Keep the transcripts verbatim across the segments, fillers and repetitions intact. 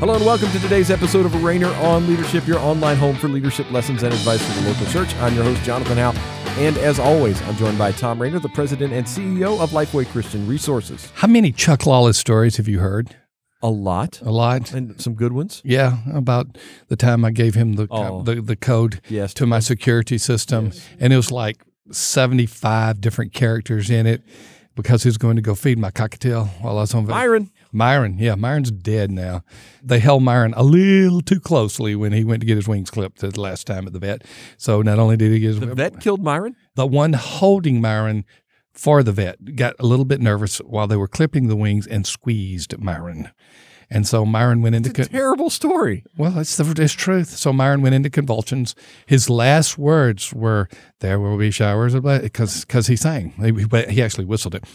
Hello and welcome to today's episode of Rainer on Leadership, your online home for leadership lessons and advice for the local church. I'm your host, Jonathan Howe, and as always, I'm joined by Tom Rainer, the president and C E O of Lifeway Christian Resources. How many Chuck Lawless stories have you heard? A lot. A lot. And some good ones. Yeah, about the time I gave him the Oh. the, the code Yes. to my security system, Yes. and it was like seventy-five different characters in it because he was going to go feed my cockatiel while I was on vacation. Myron. Myron, yeah, Myron's dead now. They held Myron a little too closely when he went to get his wings clipped the last time at the vet. So not only did he get his The vet killed Myron? the one holding Myron for the vet got a little bit nervous while they were clipping the wings and squeezed Myron. And so Myron went into... It's a terrible story. Well, it's the it's truth. So Myron went into convulsions. His last words were, "There will be showers of blood," because because he sang. He, he actually whistled it.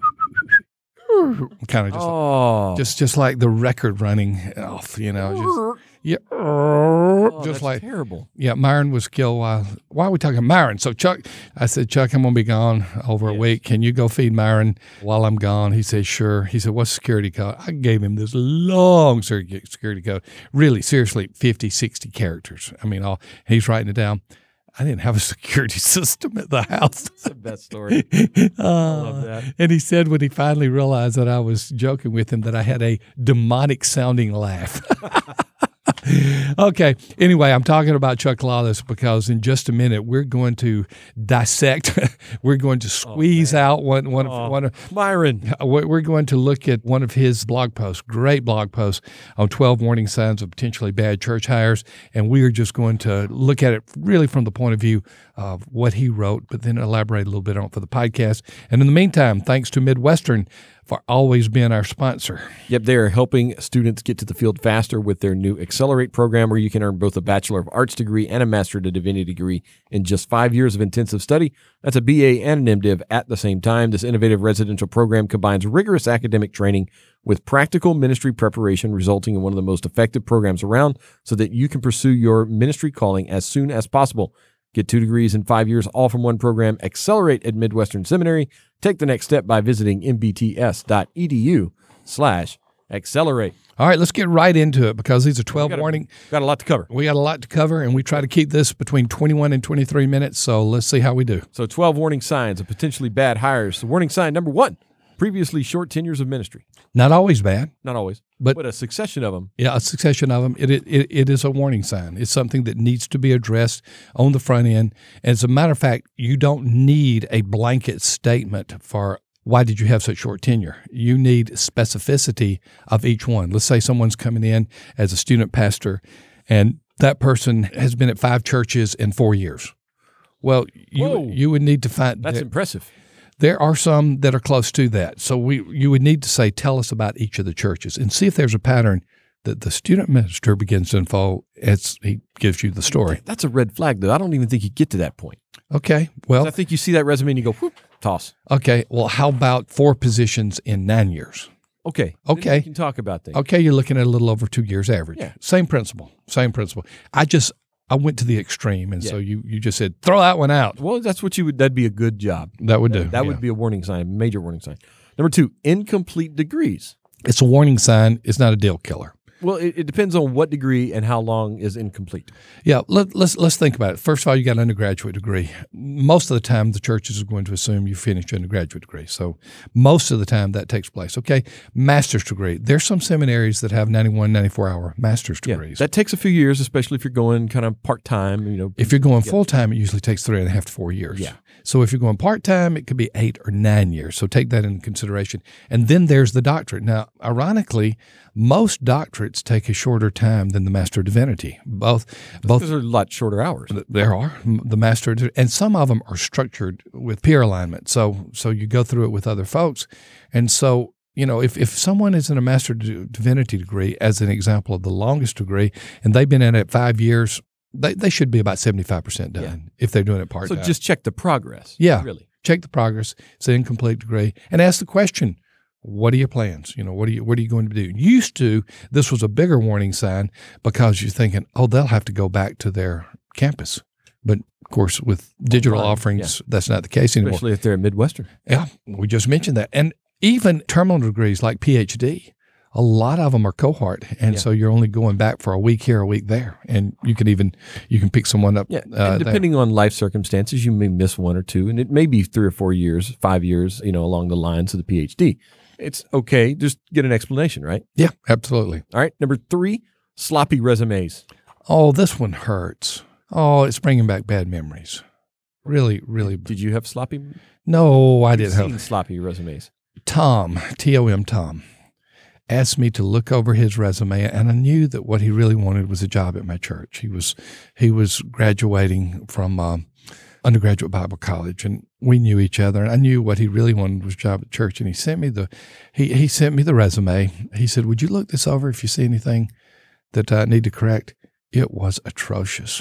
Kind of just, Oh. just just like the record running off, you know. Just, yeah, Oh, just that's like terrible. yeah. Myron was killed while. Why are we talking Myron? So Chuck, I said, Chuck, I'm gonna be gone over a Yes. week. Can you go feed Myron while I'm gone? He said, sure. He said, what's security code? I gave him this long security code. Really, seriously, fifty, sixty characters. I mean, all he's writing it down. I didn't have a security system at the house. That's the best story. Uh, love that. And he said when he finally realized that I was joking with him that I had a demonic sounding laugh. Okay. Anyway, I'm talking about Chuck Lawless because in just a minute we're going to dissect. We're going to squeeze Oh, out one one of Oh, one of Myron. we're going to look at one of his blog posts, great blog post on twelve warning signs of potentially bad church hires. And we are just going to look at it really from the point of view of what he wrote, but then elaborate a little bit on it for the podcast. And in the meantime, thanks to Midwestern for always being our sponsor. Yep, they are helping students get to the field faster with their new Accelerate program, where you can earn both a Bachelor of Arts degree and a Master of Divinity degree in just five years of intensive study. That's a B A and an MDiv at the same time. This innovative residential program combines rigorous academic training with practical ministry preparation, resulting in one of the most effective programs around so that you can pursue your ministry calling as soon as possible. Get two degrees in five years, all from one program. Accelerate at Midwestern Seminary. Take the next step by visiting mbts.edu slash accelerate. All right, let's get right into it because these are twelve Got a- warning. Got a lot to cover. We got a lot to cover, and we try to keep this between twenty-one and twenty-three minutes, so let's see how we do. So twelve warning signs of potentially bad hires. So warning sign number one, previously short tenures of ministry. Not always bad, Not always, but but a succession of them. yeah, a succession of them. It, it it is a warning sign. It's something that needs to be addressed on the front end. And as a matter of fact, you don't need a blanket statement for why did you have such short tenure. You need specificity of each one. Let's say someone's coming in as a student pastor, and that person has been at five churches in four years. Well, you Whoa. you would need to find That's that- impressive. there are some that are close to that. So we you would need to say, tell us about each of the churches and see if there's a pattern that the student minister begins to unfold as he gives you the story. That's a red flag, though. I don't even think you get to that point. Okay, well, I think you see that resume and you go, whoop, toss. okay, well, how about four positions in nine years? Okay. Okay. Then we can talk about things. Okay, you're looking at a little over two years average. Yeah. Same principle, same principle. I just, I went to the extreme, and Yeah. so you you just said, throw that one out. Well, that's what you would, that'd be a good job. That would do. That would yeah. be a warning sign, major warning sign. Number two, incomplete degrees. It's a warning sign. It's not a deal killer. Well, it, it depends on what degree and how long is incomplete. Yeah, let, let's let's think about it. First of all, you got an undergraduate degree. Most of the time, the churches are going to assume you finished your undergraduate degree. So most of the time, that takes place. Okay, master's degree. There's some seminaries that have ninety-one, ninety-four hour master's degrees. That takes a few years, especially if you're going kind of part-time, you know. If you're going Yeah. full time, it usually takes three and a half to four years. Yeah. So if you're going part time, it could be eight or nine years. So take that into consideration. And then there's the doctorate. Now, ironically, most doctorates take a shorter time than the Master of Divinity. Both, both. Those are a lot shorter hours. There are the Master, of- and some of them are structured with peer alignment. So, so you go through it with other folks, and so. You know, if, if someone is in a Master of Divinity degree, as an example of the longest degree, and they've been in it five years, they, they should be about seventy-five percent done Yeah. if they're doing it part So time. just check the progress. Yeah. Really. Check the progress. It's an incomplete degree, and ask the question: what are your plans? You know, what are you what are you going to do? Used to, this was a bigger warning sign because you're thinking, oh, they'll have to go back to their campus. But of course, with digital Online, offerings, that's not the case anymore. Especially if they're at Midwestern. Yeah, we just mentioned that, and even terminal degrees like P H D. a lot of them are cohort, and Yeah. so you're only going back for a week here, a week there, and you can even you can pick someone up. Yeah, uh, and depending on life circumstances, you may miss one or two, and it may be three or four years, five years, you know, along the lines of the PhD. It's okay. Just get an explanation, right? there. Yeah, absolutely. All right. Number three, sloppy resumes. Oh, this one hurts. Oh, it's bringing back bad memories. Really, really. Did you have sloppy? No, I I've didn't seen have. sloppy resumes. Tom, T O M Tom, asked me to look over his resume, and I knew that what he really wanted was a job at my church. He was he was graduating from um, undergraduate Bible college, and we knew each other. And I knew what he really wanted was a job at church. And he sent me the he he sent me the resume. He said, "Would you look this over if you see anything that I need to correct?" It was atrocious.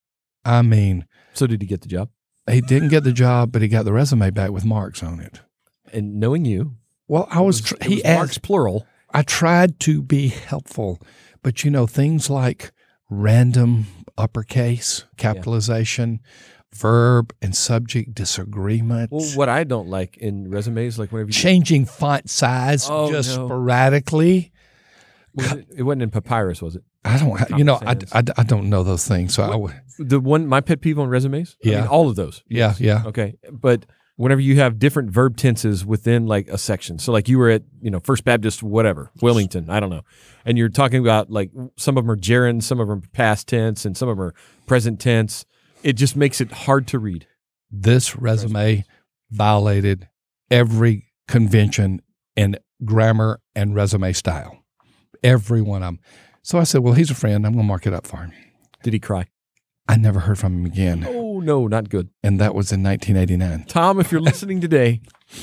I mean, So did he get the job? he didn't get the job, but he got the resume back with marks on it. And knowing you, Well, I was. it Tr- it he was asked. marks plural. I tried to be helpful, but you know, things like random uppercase, capitalization, verb and subject disagreements, Well, what I don't like in resumes, like whenever you changing font size Oh, just no. sporadically. was it, it wasn't in papyrus, was it? I don't, ha- you know, I, Common I, I don't know those things. So I would, The one, my pet peeve on resumes. I Yeah. mean, all of those. yeah, yeah. Okay, but whenever you have different verb tenses within like a section, so like you were at you know First Baptist, whatever, Wilmington, I don't know, and you're talking about like some of them are gerund, some of them are past tense, and some of them are present tense. It just makes it hard to read. This resume violated every convention in grammar and resume style. Every one of them. So I said, well, he's a friend. I'm going to mark it up for him. Did he cry? I never heard from him again. Oh no, not good. And that was in nineteen eighty-nine. Tom, if you're listening today,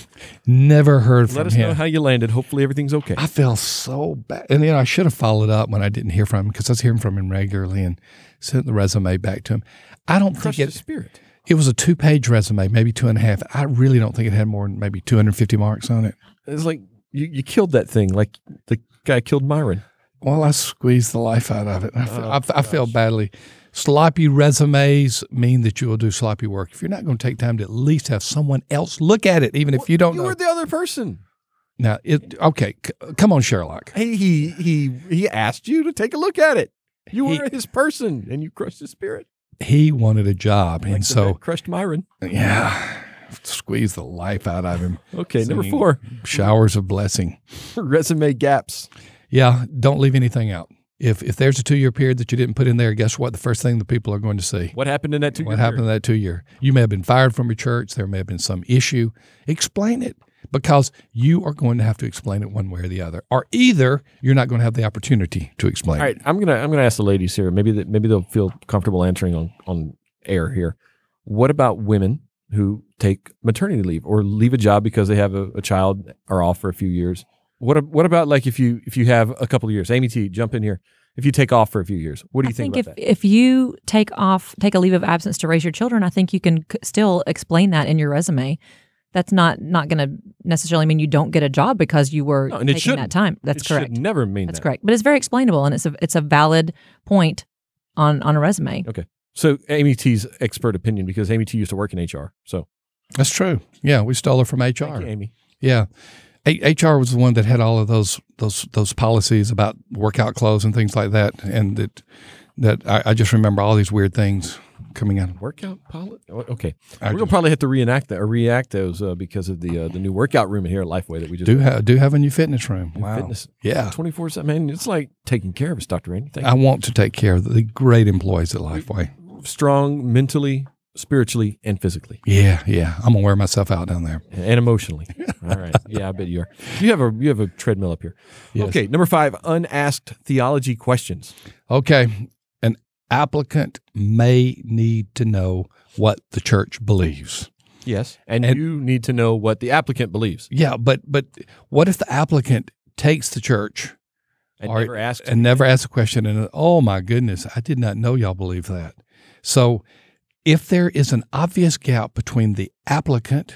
Never heard from let us him. know how you landed. Hopefully everything's okay. I felt so bad. And you know, I should have followed up when I didn't hear from him because I was hearing from him regularly and sent the resume back to him. I don't Crushed think his it, spirit. it was a two-page resume, maybe two and a half. I really don't think it had more than maybe two hundred fifty marks on it. It's like you, you killed that thing, like the guy killed Myron. Well, I squeezed the life out of it. I, fe- Oh, I, I felt badly. Sloppy resumes mean that you will do sloppy work. If you're not going to take time to at least have someone else look at it, even if you don't You know. were the other person. Now, it, okay, c- come on, Sherlock. Hey, he he he asked you to take a look at it. You He- were his person, and you crushed his spirit. He wanted a job, Like and the so vet crushed Myron. yeah, squeeze the life out of him. Okay, number Singing four, Showers of blessing. resume gaps. Yeah, don't leave anything out. If if there's a two year period that you didn't put in there, guess what? The first thing the people are going to see. What happened in that two? What happened in that two year? You may have been fired from your church. There may have been some issue. Explain it because you are going to have to explain it one way or the other, or either you're not going to have the opportunity to explain All it. right, I'm gonna I'm gonna ask the ladies here. Maybe that maybe they'll feel comfortable answering on on air here. What about women who take maternity leave or leave a job because they have a, a child or off for a few years? What a- what about like if you if you have a couple of years? Amy T, jump in here. If you take off for a few years, what do you I think, think, about if, that? if you take off, take a leave of absence to raise your children, I think you can c- still explain that in your resume. That's not not going to necessarily mean you don't get a job because you were No, and it taking shouldn't. that time. That's it correct. Should never mean That's that. correct. But it's very explainable, and it's a it's a valid point on on a resume. Okay. So Amy T's expert opinion, because Amy T used to work in H R. So That's true. Yeah, we stole her from H thank R. you, Amy. Yeah. A- H R was the one that had all of those those those policies about workout clothes and things like that, and that that I, I just remember all these weird things coming out. Workout pilot. Okay, I we're gonna just probably have to reenact that or react those uh, because of the uh, the new workout room in here at Lifeway that we just do have do have a new fitness room. New Wow. fitness Yeah. twenty four seven. Man, it's like taking care of us, Doctor Randy. Thank I want to take care of the great employees at Lifeway. you. Strong mentally, spiritually, and physically, Yeah, yeah. I'm gonna wear myself out down there. and emotionally. All right. Yeah, I bet you are. You have a you have a treadmill up here. Yes. Okay. Number five, unasked theology questions. Okay. An applicant may need to know what the church believes. Yes, and, And- you need to know what the applicant believes, Yeah, but but what if the applicant takes the church and All right, never asks. and never asks a question and oh my goodness, I did not know y'all believe that. So if there is an obvious gap between the applicant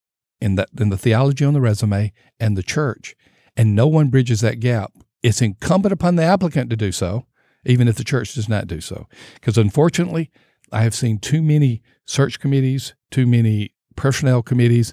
in the, in the theology on the resume and the church, and no one bridges that gap, it's incumbent upon the applicant to do so, even if the church does not do so. Because unfortunately, I have seen too many search committees, too many personnel committees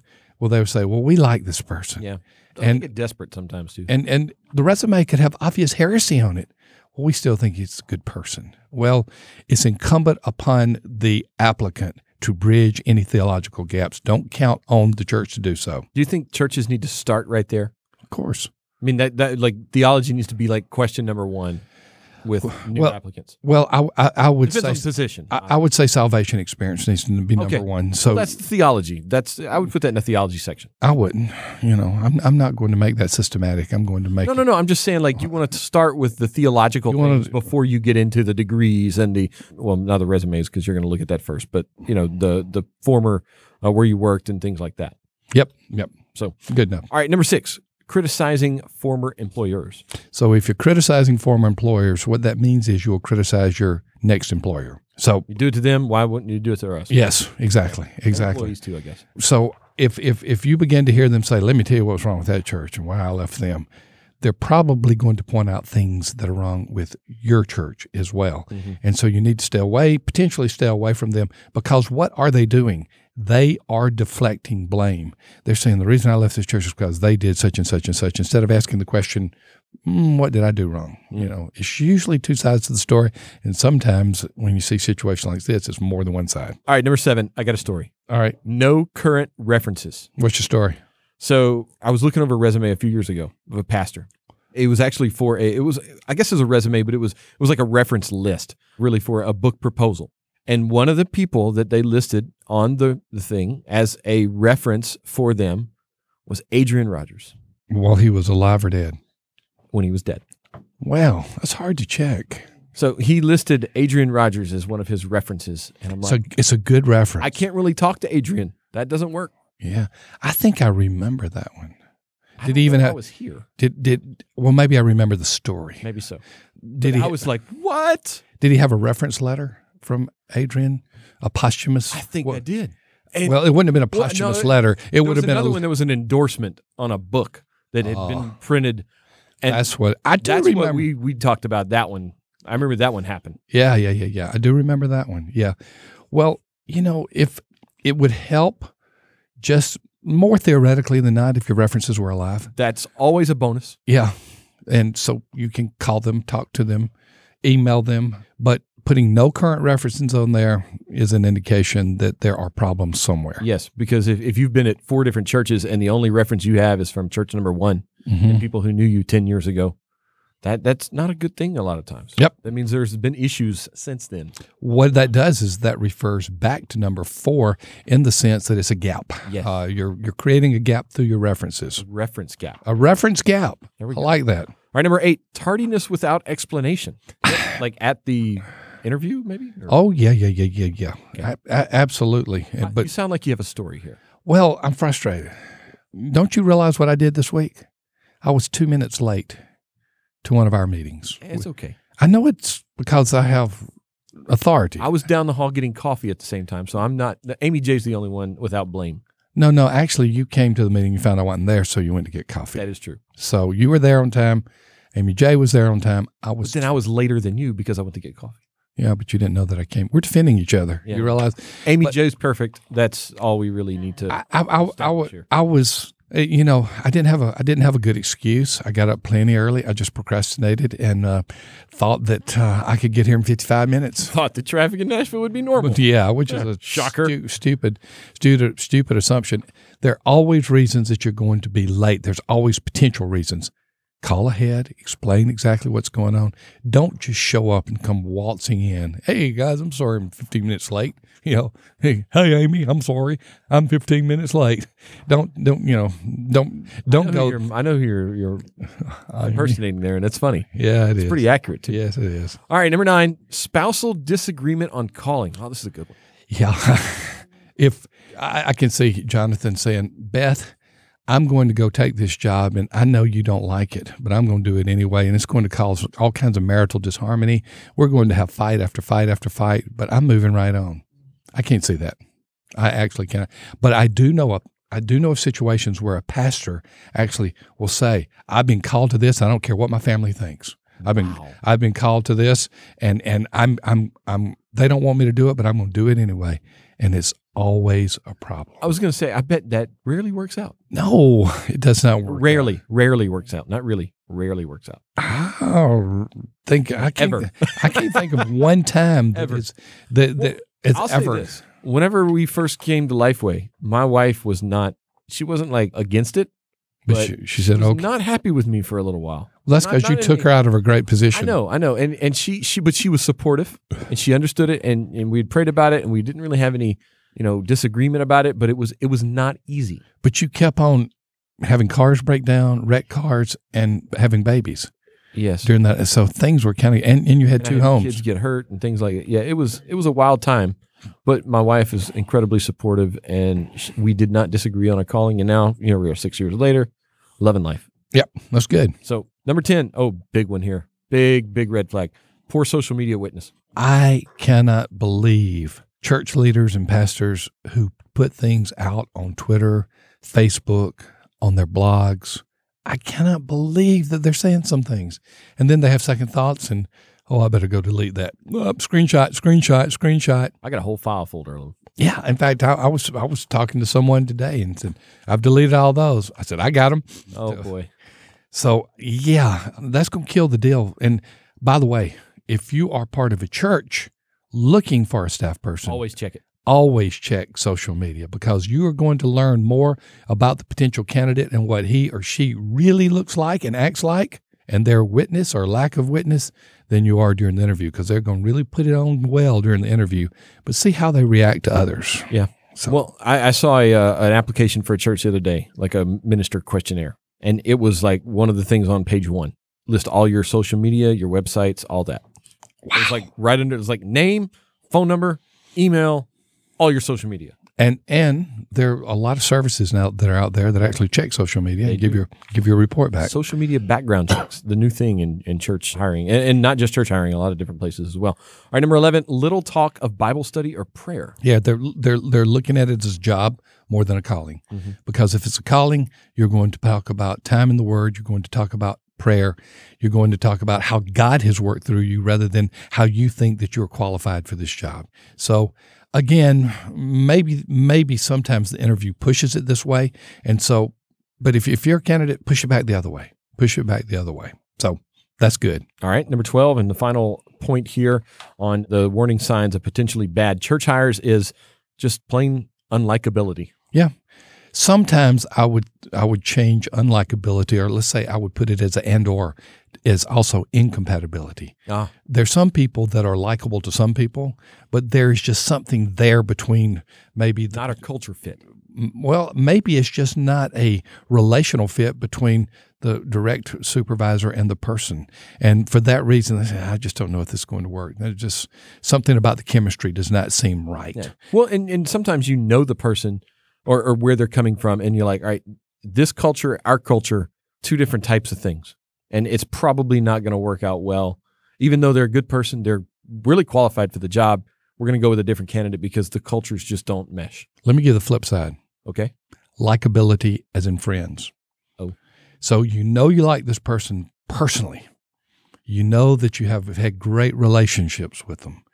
Well, they would say, well, we like this person. Yeah. And- And get desperate sometimes too. And and the resume could have obvious heresy on it. Well, we still think he's a good person. Well, it's incumbent upon the applicant to bridge any theological gaps. Don't count on the church to do so. Do you think churches need to start right there? Of course. I mean, that, that like theology needs to be like question number one with new Well, applicants. Well, I, I, I would Depends on say the position. I, I would say salvation experience needs to be number Okay. one. So That's theology. That's I would put that in the theology section. I wouldn't. You know, I'm I'm not going to make that systematic. I'm going to make No, no, no. I'm just saying, like, you want to start with the theological You wanna- things before you get into the degrees and the well, not the resumes because you're going to look at that first, but you know, the the former uh, where you worked and things like that. Yep. Yep. So, Good enough. all right, number six, criticizing former employers. So if you're criticizing former employers, what that means is you'll criticize your next employer. So You do it to them. Why wouldn't you do it to us? yes, exactly, And exactly. employees too, I guess. So if if if you begin to hear them say, "Let me tell you what's wrong with that church and why I left them," they're probably going to point out things that are wrong with your church as well. Mhm. And so you need to stay away, potentially stay away from them, because what are they doing? They are deflecting blame. They're saying the reason I left this church is because they did such and such and such, instead of asking the question, mm, what did I do wrong? You know, it's usually two sides to the story. And sometimes when you see situations like this, it's more than one side. All right, number seven, I got a story. All right. No current references. What's your story? So I was looking over a resume a few years ago of a pastor. It was actually for a, it was, I guess it was a resume, but it was, it was like a reference list really for a book proposal. And one of the people that they listed on the, the thing as a reference for them was Adrian Rogers While he was alive or dead? when he was dead. Well, that's hard to check. So he listed Adrian Rogers as one of his references. And I'm like, So it's a good reference. I can't really talk to Adrian. That doesn't work. Yeah. I think I remember that one. I Did don't he even know if have- I was here? Did did well maybe I remember the story. Maybe so. Did But he I was like, what? did he have a reference letter from Adrian? A posthumous I think well, I did. And well, it wouldn't have been a Well, no, posthumous it- letter. It there would was have been another a, one that was an endorsement on a book that had Oh. been printed. And that's what I do that's remember. what we, we talked about that one. I remember that one happened. Yeah, yeah, yeah, yeah. I do remember that one. Yeah. Well, you know, if it would help just more theoretically than not if your references were alive. That's always a bonus. Yeah. And so you can call them, talk to them, email them, but putting no current references on there is an indication that there are problems somewhere. Yes, because if, if you've been at four different churches and the only reference you have is from church number one Mhm. and people who knew you ten years ago, that that's not a good thing a lot of times. Yep. That means there's been issues since then. What that does is that refers back to number four in the sense that it's a gap. Yes. Uh, you're you're creating a gap through your references. Reference gap. A reference gap. There we I go. like that. All right, number eight, tardiness without explanation. Like at the interview, maybe? Or- Oh yeah, yeah, yeah, yeah, yeah. Okay. A- a- absolutely. you But sound like you have a story here. well, I'm frustrated. Don't you realize what I did this week? I was two minutes late to one of our meetings. It's okay. I know it's because I have authority. I was down the hall getting coffee at the same time, so I'm not. Amy J's the only one without blame. no, no, actually, you came to the meeting. You found I wasn't there, so you went to get coffee. That is true. So you were there on time. Amy J was there on time. I But was. then I was later than you because I went to get coffee. Yeah, but you didn't know that I came. We're defending each other. Yeah. You realize? Amy But- J's perfect. That's all we really need to. I, I, I, I, establish here. I was. uh, You know, I didn't have a I didn't have a good excuse. I got up plenty early. I just procrastinated and uh, thought that uh, I could get here in fifty-five minutes. thought the traffic in Nashville would be normal. But yeah, which is a Shocker. stu- stupid, stupid, stupid assumption. There are always reasons that you're going to be late. There's always potential reasons. Call ahead, explain exactly what's going on. Don't just show up and come waltzing in. Hey guys, I'm sorry I'm fifteen minutes late. You know, hey, hey Amy, I'm sorry I'm fifteen minutes late. Don't don't you know don't I don't know go. who you're, I know who you're, you're I- impersonating there, and that's funny. yeah, it It's is. pretty accurate, too. Yes, it is. All right, number nine, spousal disagreement on calling. Oh, this is a good one. Yeah. If I, I can see Jonathan saying, Beth, I'm going to go take this job and I know you don't like it, but I'm going to do it anyway. And it's going to cause all kinds of marital disharmony. We're going to have fight after fight after fight, but I'm moving right on. I can't see that. I actually can't. But I do know a, I do know of situations where a pastor actually will say, I've been called to this. I don't care what my family thinks. I've been Wow. I've been called to this and, and I'm I'm I'm they don't want me to do it, but I'm going to do it anyway. and it's always a problem. I was going to say, I bet that rarely works out. No, it does not work. Rarely, rarely works out. Not really, rarely works out. I think I can't. Ever. I can't think of one time that Ever. it's that, that it's I'll ever. say this. Whenever we first came to Lifeway, my wife was not, she wasn't like against it, But but she, she said, was "Okay." not happy with me for a little while. Well, that's Not- because you not took any- her out of her great I position. know, I know. And and she, she but she was supportive and she understood it and, and we had prayed about it and we didn't really have any, you know, disagreement about it, but it was it was not easy. But you kept on having cars break down, wreck cars, and having babies Yes. during that. So things were kind of, and, and you had And I two had homes. Kids get hurt and things like it. Yeah, it was it was a wild time, but my wife is incredibly supportive, and sh we did not disagree on a calling. And now, you know, we are six years later, loving life. Yep, that's good. So number ten, oh, big one here, big big red flag, poor social media witness. I cannot believe church leaders and pastors who put things out on Twitter, Facebook, on their blogs. I cannot believe that they're saying some things. And then they have second thoughts and, oh, I better go delete that. Uh, screenshot, screenshot, screenshot. I got a whole file folder of them. Yeah. In fact, I, I was I was talking to someone today and said, I've deleted all those. I said, I got them. Oh So- boy, So, yeah, that's going to kill the deal. And by the way, if you are part of a church looking for a staff person, always check it. always check social media because you are going to learn more about the potential candidate and what he or she really looks like and acts like and their witness or lack of witness than you are during the interview because they're going to really put it on well during the interview, but see how they react to others. Yeah. So, Well, I, I saw a, uh, an application for a church the other day, like a minister questionnaire, and it was like one of the things on page one: list all your social media, your websites, all that. It was like right under. It was like name, phone number, email, all your social media. and and there are a lot of services now that are out there that actually check social media They and give do. you give you a report back. Social media background checks, the new thing in, in church hiring, and, and not just church hiring, a lot of different places as well. All right, number eleven, little talk of Bible study or prayer. Yeah, they're they're they're looking at it as a job more than a calling. Mm-hmm. Because if it's a calling, you're going to talk about time in the Word. You're going to talk about prayer. You're going to talk about how God has worked through you rather than how you think that you're qualified for this job. So again, maybe maybe sometimes the interview pushes it this way, and so. But if if you're a candidate, push it back the other way. Push it back the other way. So that's good. All right, number twelve, and the final point here on the warning signs of potentially bad church hires is just plain unlikability. Yeah. Sometimes I would I would change unlikability, or let's say I would put it as a and or is also incompatibility. Ah. There's some people that are likable to some people, but there's just something there between maybe the, Not a culture fit. well, maybe it's just not a relational fit between the direct supervisor and the person. And for that reason, I say, I just don't know if this is going to work. There's just something about the chemistry does not seem right. Yeah. Well, and, and sometimes you know the person or, or where they're coming from, and you're like, all right, this culture, our culture, two different types of things. And it's probably not going to work out well. Even though they're a good person, they're really qualified for the job, we're going to go with a different candidate because the cultures just don't mesh. Let me give the flip side. Okay? Likability as in friends. Oh. So you know you like this person personally. You know that you have had great relationships with them,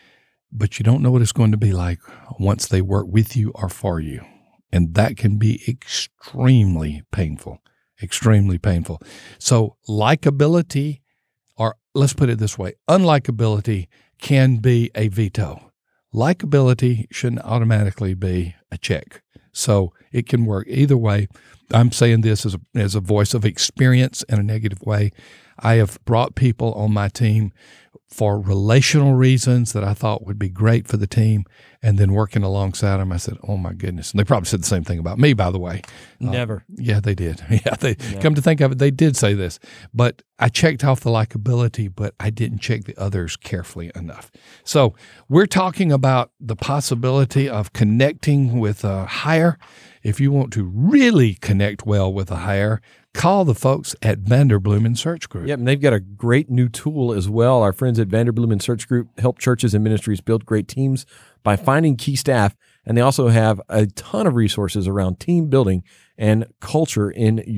but you don't know what it's going to be like once they work with you or for you. And that can be extremely painful, extremely painful. So likability, or let's put it this way, unlikability can be a veto. Likability shouldn't automatically be a check. So it can work either way. I'm saying this as a, as a voice of experience in a negative way. I have brought people on my team for relational reasons that I thought would be great for the team, and then working alongside them, I said, oh my goodness. And they probably said the same thing about me, by the way. Never. Uh, yeah, they did. Yeah, they Yeah. come to think of it, they did say this. But I checked off the likability, but I didn't check the others carefully enough. So we're talking about the possibility of connecting with a hire. If you want to really connect well with a hire, call the folks at Vanderbloemen Search Group. Yep, and they've got a great new tool as well. Our friends at Vanderbloemen Search Group help churches and ministries build great teams by finding key staff, and they also have a ton of resources around team building and culture in your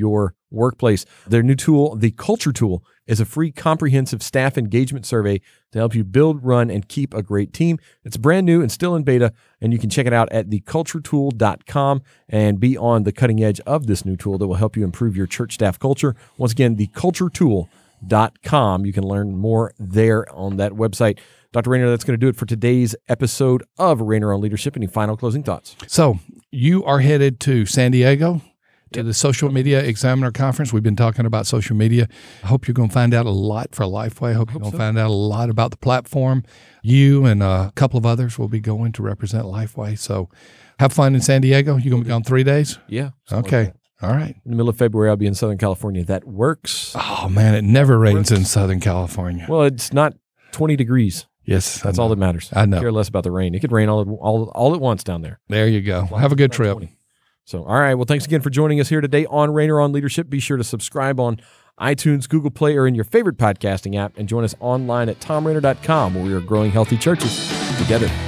workplace. Their new tool, the Culture Tool, is a free comprehensive staff engagement survey to help you build, run, and keep a great team. It's brand new and still in beta, and you can check it out at the culture tool dot com and be on the cutting edge of this new tool that will help you improve your church staff culture. Once again, the culture tool dot com. You can learn more there on that website. Doctor Rainer, that's going to do it for today's episode of Rainer on Leadership. Any final closing thoughts? So you are headed to San Diego to the Social Media Examiner Conference. We've been talking about social media. I hope you're going to find out a lot for Lifeway. I hope, hope you're going to so. find out a lot about the platform. You and a couple of others will be going to represent Lifeway. So have fun in San Diego. You're going to be gone three days? Yeah. Okay. Like All right. In the middle of February, I'll be in Southern California. That works. Oh, man, it never rains in Southern California. Well, it's not twenty degrees. Yes. That's all that matters. I know. I care less about the rain. It could rain all, all, all at once down there. There you go. Have a good trip. twenty. So, all right. Well, thanks again for joining us here today on Rainer on Leadership. Be sure to subscribe on iTunes, Google Play, or in your favorite podcasting app, and join us online at tom rainer dot com, where we are growing healthy churches together.